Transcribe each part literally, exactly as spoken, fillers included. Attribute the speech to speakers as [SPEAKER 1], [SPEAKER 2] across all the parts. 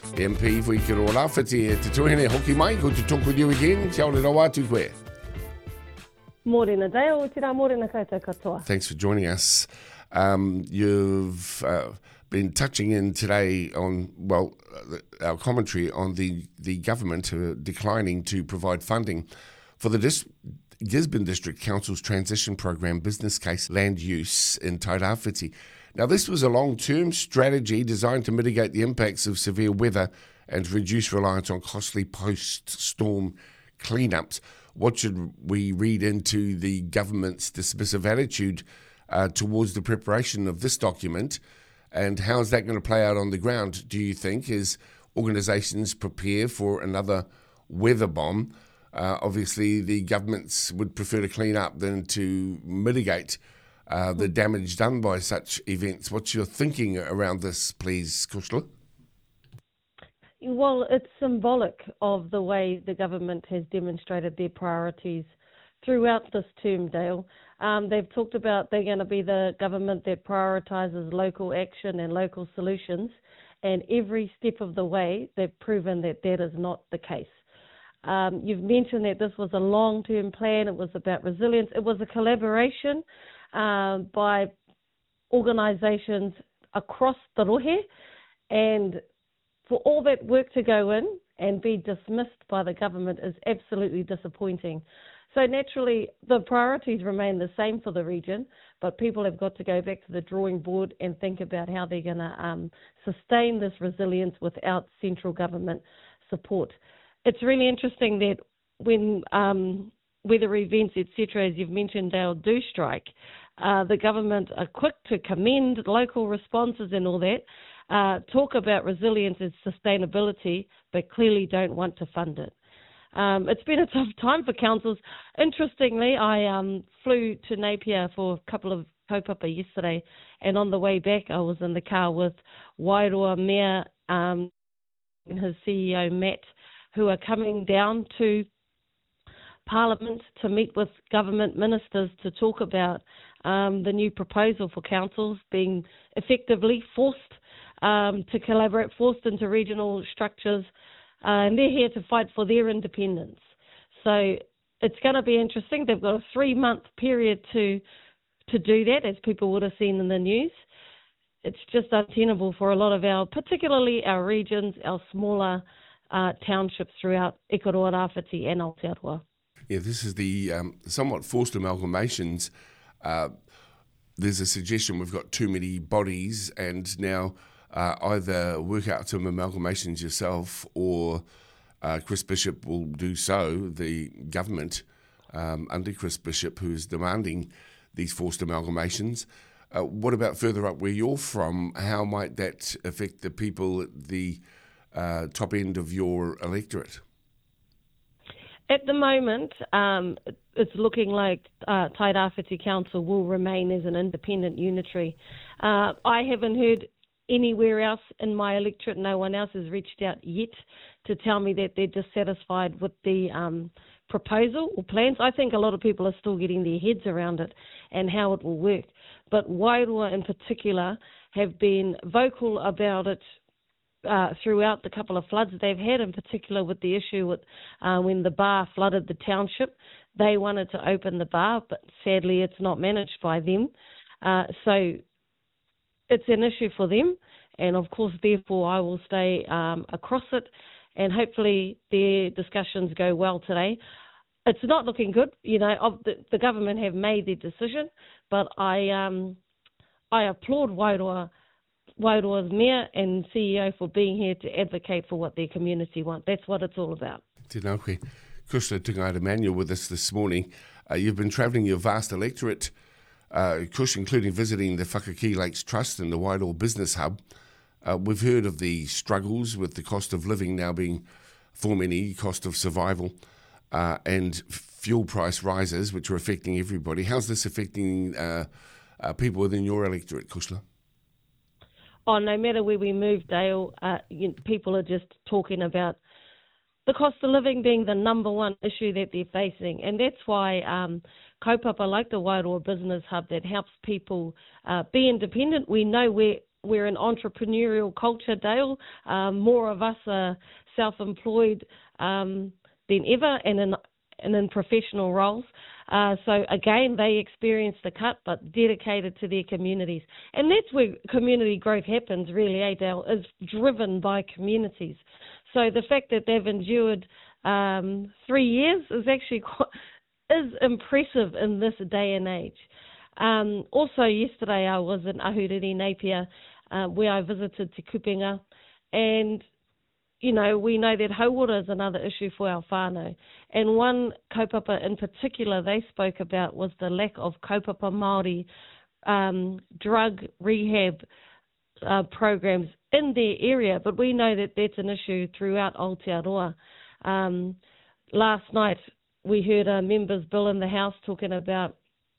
[SPEAKER 1] M P for Ike Rawawhiti e te tuahine hoki mai, good to talk with you again. Te aore rawa atu koe.
[SPEAKER 2] Morena Dale, tira morena koutou katoa.
[SPEAKER 1] Thanks for joining us. Um, you've uh, been touching in today on, well, uh, our commentary on the, the government uh, declining to provide funding for the dis- Gisborne District Council's transition program business case land use in Tairāwhiti. Now, this was a long-term strategy designed to mitigate the impacts of severe weather and reduce reliance on costly post-storm cleanups. What should we read into the government's dismissive attitude uh, towards the preparation of this document, and how is that going to play out on the ground, do you think, as organisations prepare for another weather bomb? Uh, obviously, the governments would prefer to clean up than to mitigate uh, the damage done by such events. What's your thinking around this, please, Kushla?
[SPEAKER 2] Well, it's symbolic of the way the government has demonstrated their priorities throughout this term, Dale. Um, they've talked about they're going to be the government that prioritises local action and local solutions, and every step of the way they've proven that that is not the case. Um, you've mentioned that this was a long-term plan. It was about resilience. It was a collaboration um, by organisations across the rohe, and for all that work to go in and be dismissed by the government is absolutely disappointing. So naturally, the priorities remain the same for the region, but people have got to go back to the drawing board and think about how they're going to um, sustain this resilience without central government support. It's really interesting that when um, weather events, et cetera, as you've mentioned, Dale, do strike, uh, the government are quick to commend local responses and all that, uh, talk about resilience and sustainability, but clearly don't want to fund it. Um, it's been a tough time for councils. Interestingly, I um, flew to Napier for a couple of kaupapa yesterday, and on the way back, I was in the car with Wairoa Mayor um, and his C E O, Matt, who are coming down to Parliament to meet with government ministers to talk about um, the new proposal for councils being effectively forced um, to collaborate, forced into regional structures, uh, and they're here to fight for their independence. So it's going to be interesting. They've got a three-month period to to do that, as people would have seen in the news. It's just untenable for a lot of our, particularly our regions, our smaller Uh, townships throughout Ike Rawawhiti and Aotearoa.
[SPEAKER 1] Yeah, this is the um, somewhat forced amalgamations. Uh, there's a suggestion we've got too many bodies, and now uh, either work out some amalgamations yourself, or uh, Chris Bishop will do so, the government um, under Chris Bishop, who's demanding these forced amalgamations. Uh, what about further up where you're from? How might that affect the people at the Uh, top end of your electorate?
[SPEAKER 2] At the moment, um, it's looking like uh, Tairāwhiti Council will remain as an independent unitary. Uh, I haven't heard anywhere else in my electorate, no one else has reached out yet to tell me that they're dissatisfied with the um, proposal or plans. I think a lot of people are still getting their heads around it and how it will work. But Wairoa in particular have been vocal about it Uh, throughout the couple of floods they've had, in particular with the issue with uh, when the bar flooded the township. They wanted to open the bar, but sadly it's not managed by them. Uh, so it's an issue for them, and of course, therefore, I will stay um, across it, and hopefully their discussions go well today. It's not looking good. You know, of the, the government have made their decision, but I um, I applaud Wairoa Wairoa's Mayor and C E O for being here to advocate for what their community want. That's what it's all about.
[SPEAKER 1] Tēnā koe. Kushla Tungaita Manuel with us this morning. Uh, you've been travelling your vast electorate, uh, Kush, including visiting the Whakakī Lakes Trust and the Wairoa Business Hub. Uh, we've heard of the struggles with the cost of living now being for many, cost of survival, uh, and fuel price rises, which are affecting everybody. How's this affecting uh, uh, people within your electorate, Kushla?
[SPEAKER 2] Oh, no matter where we move, Dale, uh, you know, people are just talking about the cost of living being the number one issue that they're facing. And that's why um, kaupapa like the Wairoa Business Hub that helps people uh, be independent. We know where we're an entrepreneurial culture, Dale. Um, more of us are self-employed um, than ever and in, and in professional roles. Uh, so again, they experienced a cut, but dedicated to their communities. And that's where community growth happens, really, eh, Dale, is driven by communities. So the fact that they've endured um, three years is actually quite, is impressive in this day and age. Um, also, yesterday I was in Ahuriri, Napier, uh, where I visited Te Kupenga, and you know, we know that hauora is another issue for our whānau. And one kaupapa in particular they spoke about was the lack of kaupapa Māori um, drug rehab uh, programs in their area. But we know that that's an issue throughout Aotearoa. Um, last night we heard a member's bill in the House talking about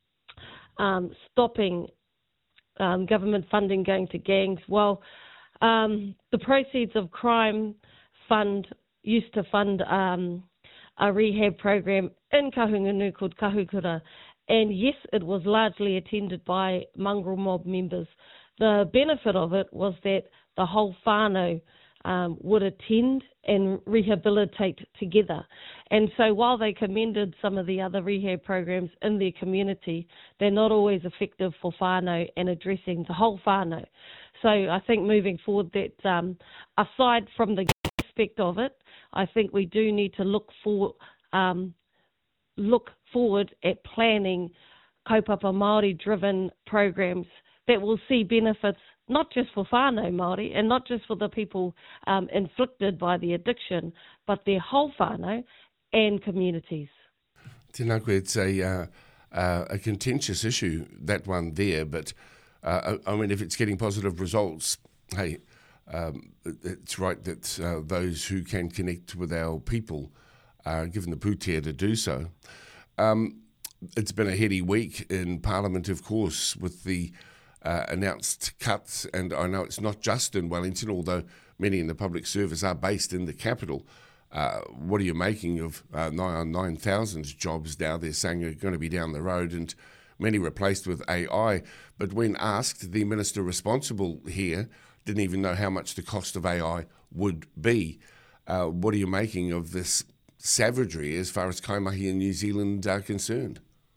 [SPEAKER 2] um, stopping um, government funding going to gangs. Well, um, the proceeds of crime fund used to fund um, a rehab program in Kahungunu called Kahukura, and yes, it was largely attended by mongrel mob members. The benefit of it was that the whole whānau um, would attend and rehabilitate together. And so while they commended some of the other rehab programs in their community, they're not always effective for whānau and addressing the whole whānau. So I think moving forward that um, aside from the aspect of it, I think we do need to look for um, look forward at planning kaupapa Māori driven programs that will see benefits not just for whānau Māori and not just for the people um, inflicted by the addiction, but their whole whānau and communities.
[SPEAKER 1] Tēnā koe, it's a, uh, uh, a contentious issue, that one there, but uh, I mean, if it's getting positive results, hey, Um, it's right that uh, those who can connect with our people are given the pūtea to do so. Um, it's been a heady week in Parliament, of course, with the uh, announced cuts, and I know it's not just in Wellington, although many in the public service are based in the capital. Uh, what are you making of uh, nine thousand jobs now they're saying are going to be down the road, and many replaced with A I? But when asked, the minister responsible here didn't even know how much the cost of A I would be. Uh, what are you making of this savagery as far as kaimahi in New Zealand are concerned?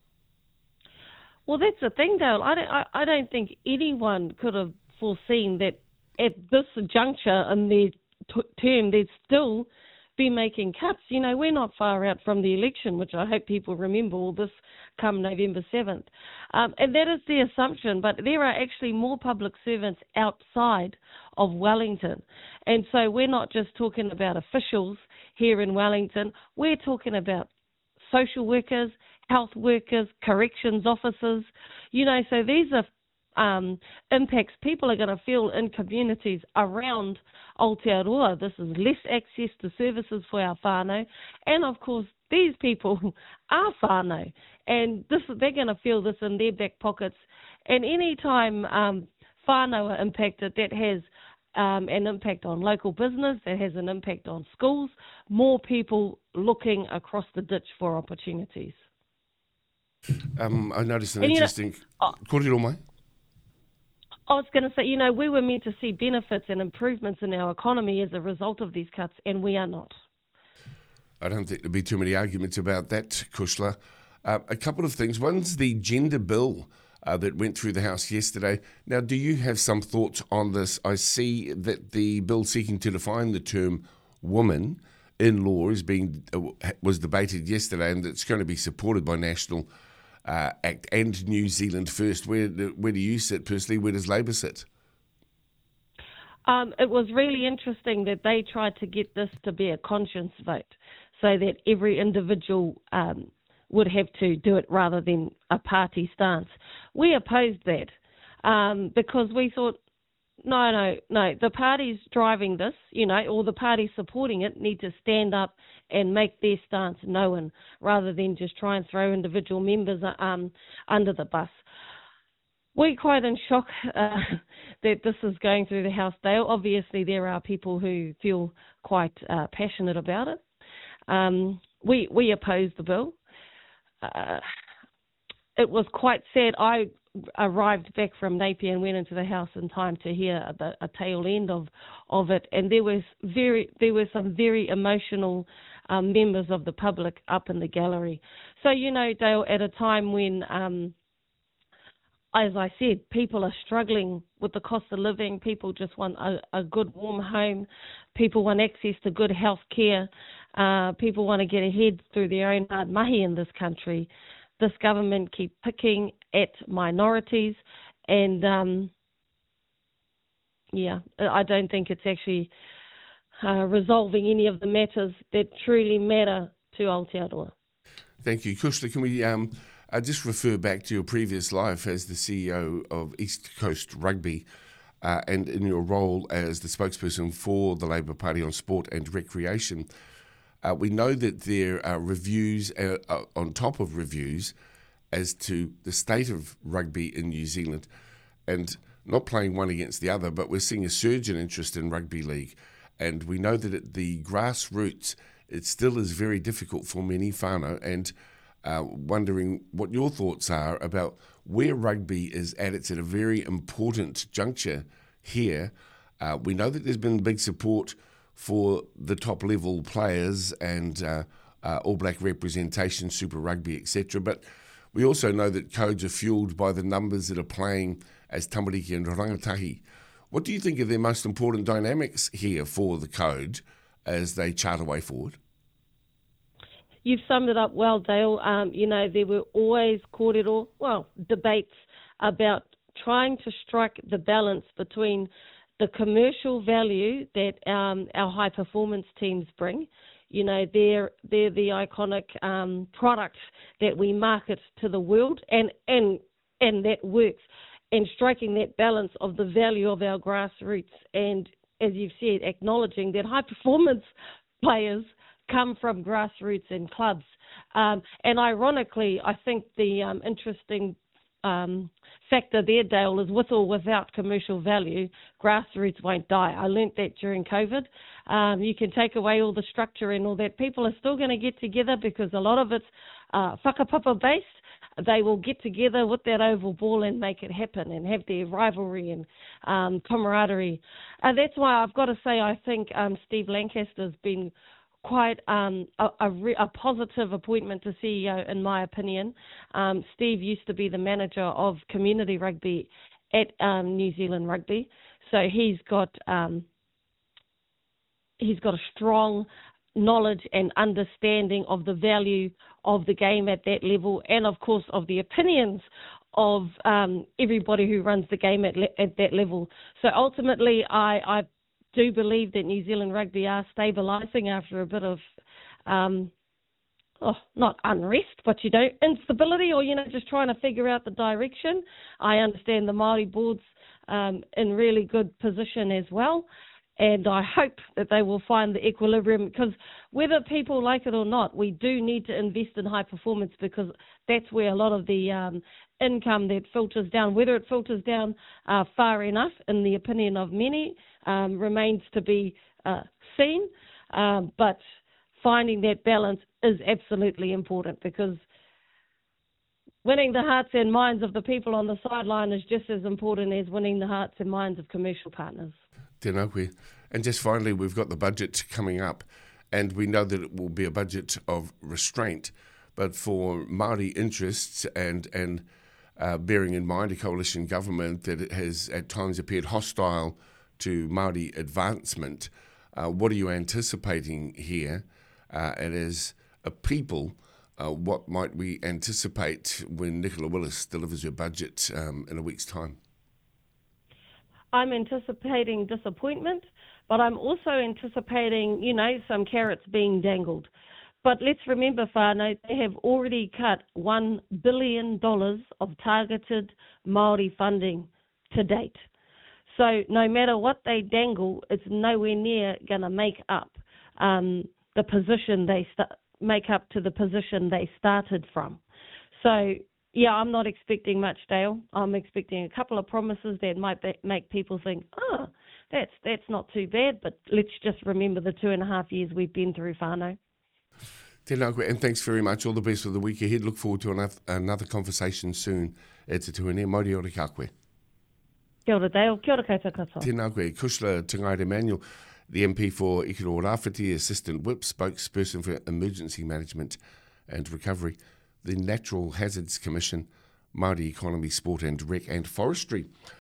[SPEAKER 2] Well, that's the thing, Dale. I don't, I, I don't think anyone could have foreseen that at this juncture in their t- term they'd still be making cuts. You know, we're not far out from the election, which I hope people remember all this come November seventh. Um, and that is the assumption, but there are actually more public servants outside of Wellington. And so we're not just talking about officials here in Wellington, we're talking about social workers, health workers, corrections officers. You know, so these are Um, impacts people are going to feel in communities around Aotearoa. This is less access to services for our whānau, and of course these people are whānau, and this, they're going to feel this in their back pockets. And any time um, whānau are impacted, that has um, an impact on local business, that has an impact on schools, more people looking across the ditch for opportunities.
[SPEAKER 1] Um, I noticed an
[SPEAKER 2] and
[SPEAKER 1] interesting...
[SPEAKER 2] You know, oh,
[SPEAKER 1] Kōrero mai?
[SPEAKER 2] I was going to say, you know, we were meant to see benefits and improvements in our economy as a result of these cuts, and we are not.
[SPEAKER 1] I don't think there'll be too many arguments about that, Kushla. Uh, a couple of things. One's the gender bill uh, that went through the House yesterday. Now, do you have some thoughts on this? I see that the bill seeking to define the term woman in law is being uh, was debated yesterday, and it's going to be supported by National Uh, Act and New Zealand First. Where where do you sit personally? Where does Labour sit?
[SPEAKER 2] Um, it was really interesting that they tried to get this to be a conscience vote, so that every individual um, would have to do it rather than a party stance. We opposed that um, because we thought, no, no, no, the parties driving this, you know, or the parties supporting it need to stand up and make their stance known rather than just try and throw individual members um, under the bus. We're quite in shock uh, that this is going through the House, Dale. Obviously, there are people who feel quite uh, passionate about it. Um, we, we oppose the bill. Uh, it was quite sad. I arrived back from Napier and went into the house in time to hear the, a tail end of, of it. And there was very there were some very emotional um, members of the public up in the gallery. So, you know, Dale, at a time when, um, as I said, people are struggling with the cost of living, people just want a, a good warm home, people want access to good health care, uh, people want to get ahead through their own hard mahi in this country. This government keep picking at minorities, and um, yeah, I don't think it's actually uh, resolving any of the matters that truly matter to Aotearoa.
[SPEAKER 1] Thank you. Kushla, can we um, uh, just refer back to your previous life as the C E O of East Coast Rugby uh, and in your role as the spokesperson for the Labour Party on sport and recreation. Uh, we know that there are reviews uh, uh, on top of reviews as to the state of rugby in New Zealand, and not playing one against the other, but we're seeing a surge in interest in rugby league. And we know that at the grassroots, it still is very difficult for many whānau, and uh, wondering what your thoughts are about where rugby is at. It's at a very important juncture here. Uh, we know that there's been big support for the top level players and uh, uh, All Black representation, Super Rugby, et cetera. But we also know that codes are fueled by the numbers that are playing as tamariki and rangatahi. What do you think are the most important dynamics here for the code as they chart a way forward?
[SPEAKER 2] You've summed it up well, Dale. Um, you know, there were always kōrero, well, debates about trying to strike the balance between the commercial value that um, our high performance teams bring. You know, they're they're the iconic um, products that we market to the world, and and and that works. And striking that balance of the value of our grassroots, and as you've said, acknowledging that high performance players come from grassroots and clubs. Um, and ironically, I think the um, interesting Um, factor there, Dale, is with or without commercial value, grassroots won't die. I learnt that during COVID. Um, you can take away all the structure and all that. People are still going to get together because a lot of it's uh, whakapapa based. They will get together with that oval ball and make it happen and have their rivalry and um, camaraderie. And that's why I've got to say I think um, Steve Lancaster's been quite um, a, a, re- a positive appointment to C E O, in my opinion. Um, Steve used to be the manager of community rugby at um, New Zealand Rugby, so he's got um, he's got a strong knowledge and understanding of the value of the game at that level, and of course of the opinions of um, everybody who runs the game at, le- at that level. So ultimately, I, I do believe that New Zealand Rugby are stabilising after a bit of, um, oh, not unrest, but, you know, instability, or, you know, just trying to figure out the direction. I understand the Māori board's um, in really good position as well, and I hope that they will find the equilibrium, because whether people like it or not, we do need to invest in high performance, because that's where a lot of the um, income that filters down, whether it filters down uh, far enough, in the opinion of many, Um, remains to be uh, seen, um, but finding that balance is absolutely important, because winning the hearts and minds of the people on the sideline is just as important as winning the hearts and minds of commercial partners.
[SPEAKER 1] Tēnā koe. And just finally, we've got the budget coming up, and we know that it will be a budget of restraint, but for Māori interests and, and uh, bearing in mind a coalition government that it has at times appeared hostile to Māori advancement, uh, what are you anticipating here? Uh, and as a people, uh, what might we anticipate when Nicola Willis delivers her budget um, in a week's time?
[SPEAKER 2] I'm anticipating disappointment, but I'm also anticipating, you know, some carrots being dangled. But let's remember, whānau, they have already cut one billion dollars of targeted Māori funding to date. So no matter what they dangle, it's nowhere near going to make up um, the position they st- make up to the position they started from. So yeah, I'm not expecting much, Dale. I'm expecting a couple of promises that might be- make people think, oh, that's that's not too bad. But let's just remember the two and a half years we've been through, whānau.
[SPEAKER 1] Tēnā koe, and thanks very much. All the best for the week ahead. Look forward to another, another conversation soon. E te tuene, mauri ora ka koe.
[SPEAKER 2] Kia ora Dale, kia ora koutou katoa.
[SPEAKER 1] Tēnā koe, Kushla Tungaire Emanuel, the M P for Ikaro Rāwhiti, Assistant Whip, spokesperson for Emergency Management and Recovery, the Natural Hazards Commission, Māori Economy, Sport and Rec and Forestry.